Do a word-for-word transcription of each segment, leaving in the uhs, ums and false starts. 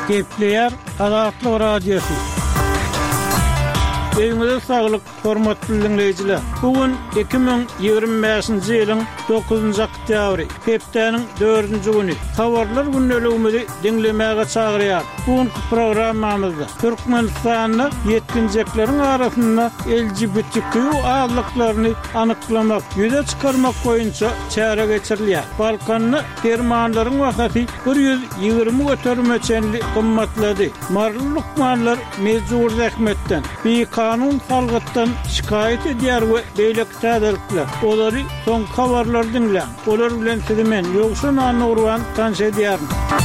Gepleyer Azatlyk Radiosu. Öňüňizde saglyk, hormatly dinleýijiler. Bugün iki bin ýygrimi beşinji ýylyň dokuzunjy oktýabry, hepdeniň dördünji güni. Habarlar günneligimizi dinlemäge çagyrýar. Bugünkü programmamyzda Türkmenistanyň yetkinjeklerin arasynda L G B T Q aglyklaryny anyklamak, ýüze çykarmak boýunça çäre geçirilýär. Balkanyny germanlaryň wagty bir ýüz ýygrimi götürmeçenli gymmatlady. Marly lukmanlar mejbur rahmetden bir kanun salgytdan şikayet edýär we beýlek täzelikler. Olary soň habarlar dinle. Olar bilen sizi men ýogşan anurwan tanış edýär.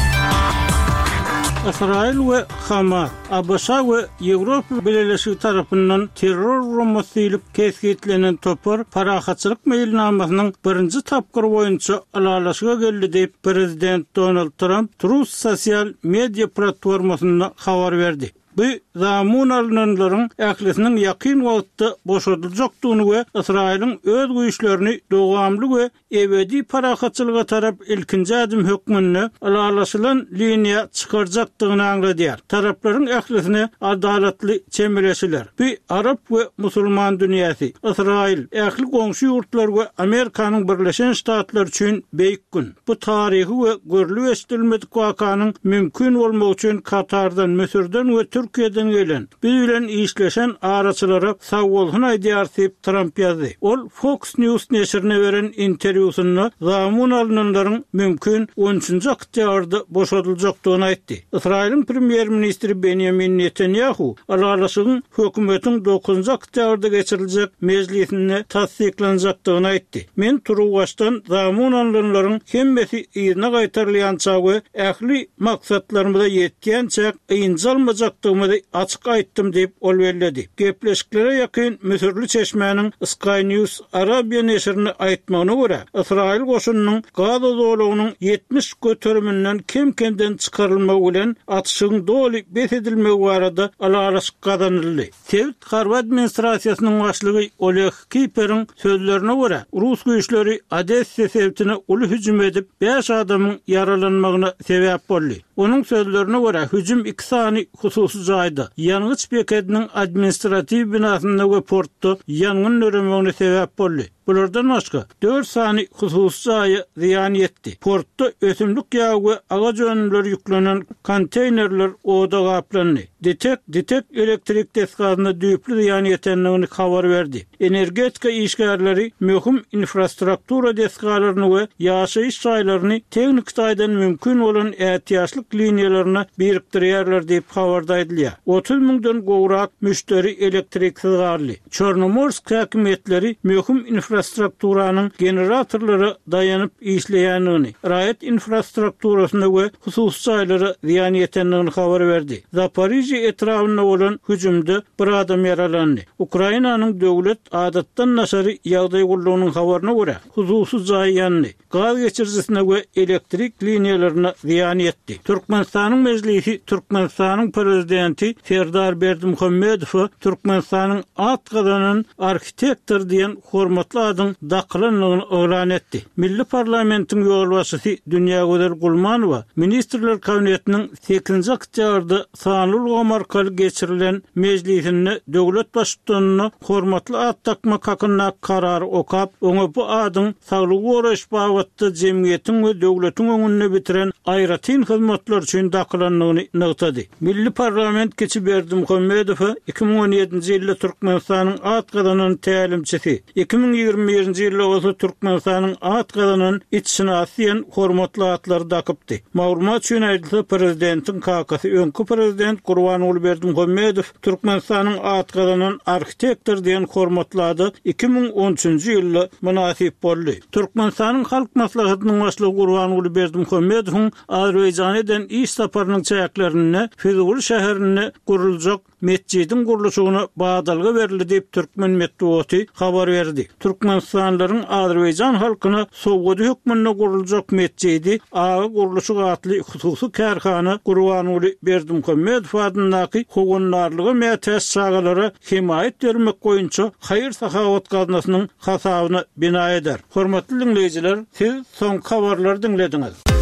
İsrail ve Hamas, A B S ve Avrupa Birleşigi tarapyndan terror romasylyp kesgitlenen topar parahatçylyk meýilnamasynyň birinji tapgyry boýunça alalaşyga geldi diýip Prezident Donald Trump Truth sosial media platformasyna habar berdi. Bu zamun alınanların ählisiniň ýakyn wagtda boşadyljakdygyny we Israiliň öz güýçlerini dowamly we ebedi parahatçylyga tarap ilkinji adım hökmünde alalaşylan liniýa çykarjakdygyny aňladýar. Taraplaryň ählisine adalatly çemberleşiler. Bu Arap we musulman dünýäsi, Israil, ähli goňşy ýurtlar we Amerikanyň Birleşen Ştatlar üçin beýik gün. Bu taryhy we görülip estilmedik wakanyň mümkin bolmagy üçin Katardan, Mösürden we Türkiýeden gelen biz bilen işleşen araçylara sag bolsun aýdýar diýip Trump ýazdy. Ol Fox News neşrine beren interwýusynda zamun alynanlaryň mümkin on üçünji oktýabrda boşadyljakdygyny aýtdy. Israiliň premier ministri Benjamin Netanyahu alalaşygyň hökümetiň dokuzunjy oktýabrda geçiriljek mejlisinde tasdiklanjakdygyny aýtdy. Men turwaşdan zamun alynanlaryň hemmesi ýerine gaýtarylýança we ähli maksatlarymyza ýetýänçe ýynjalmajak açık aýtdym diýip ol bellädi. Gepleşiklere ýakyn Mösürli çeşmäniň Sky News Arabia neşrine aýtmagyna görä, Israil goşunynyň Gaza zowlagynyň ýetmiş götürümünden kem-kemden çykarylmagy bilen atyşygyň doly besedilmegi barada alalaşyk gazanyldy. Sevit Harb administrasiýasynyň başlygy Oleg Kiper'in sözlerine görä, Rus güýçleri Odessa sewtine uly hüjüm edip beş adamyň yaralanmagyna sebäp boldy. Onuň sözlerine görä, hüjüm iki sany hususy jaýda. Ýangıç beketiniň administrativ binasynda we portda ýangyn nöremegine sebäp boldy. Bulardan başga dört sany hususy jaýy ziýan ýetdi. Portda ösümlik ýagy we agaç önümleri ýüklenen konteynerler oda gaplandy. Detek detek elektrik desgazyna düýpli ziýan ýetenligini habar berdi. Energetika işgärleri möhüm infrastruktura desgalaryny we ýaşaýyş şaýlaryny teknik taýdan mümkin bolan ähtiýaçlyk liniýalaryna birikdirýärler diýip habarda edilýär. otuz miňden gowrak müşteri elektriksiz garly. Çornomorsk häkimetleri möhüm infrastrukturanyň generatorlary daýanyp işleýänini, raýat infrastrukturasyna we hususy şaýlara ziýan ýetenligini habar berdi. Zaporizhia etrafynda bolan hüjümde bir adam yaralandy. Ukrainanyň döwlet adatdan naşary ýagdaý gullugynyň habaryna görä, hususy jaý ýandy. Gaz geçirjisine we elektrik liniýalaryna ziýan ýetdi. Türkmenistanyň mejlisi Türkmenistanyň prezidenti Serdar Berdimuhammedow Türkmenistanyň at gazanyň arxitektor diýen hormatly adyň daklanlygyny öwran etdi. Milli parlamentiň ýolbaşçysy Dünýägözer Gulmanowa ministrler kabinetiniň sekizinji oktýabrda sanly markaly geçirilen mejlisinde döwlet başçylygyny hormatly at takmak hakyna karary okap, oňa bu adyň saglyk goraş bagatda jemgyýetiň we döwletiň öňünde bitiren aýratyn hyzmatlar üçin daklanlygyny nygtady. Milli parlament geçip Berdimuhammedow iki bin on ýedinji ýylda Türkmenistanyň at gazanyň tälimçisi, iki bin ýygrimi birinji ýylda bolsa Türkmenistanyň at gazanyň içsinasiýen hormatly atlary dakypdy. Maglumat üçin aýdylsa prezidentiň kakasy öňkü prezident Gurbanuly Berdimuhammedow Türkmenistanyň at gazanyň arxitektor diýen hormatly ady iki bin on üçünji ýylda munasip boldy. Türkmenistanyň halk maslahatynyň başlygy Gurbanuly Berdimuhammedow Azerbaýjana eden iş saparynyň çäklerini Füzuli şäherine guruljak mescidin guruluşyna badalga berildi diýip Türkmen medeniýeti habar berdi. Türkmenistanlaryň Azerbaýjan halkyna sowgady hökmünde guruljak mescidi agy guruluşy gatly hususy kärhana Gurbanuly Berdimuhammedow adyndaky hogunlarlygy mätäs çagalara himayet bermek boýunça haýyr sahawat gazanasynyň hasabyna bina eder. Hormatly dinleýijiler, siz soň habarlary dinlediňiz.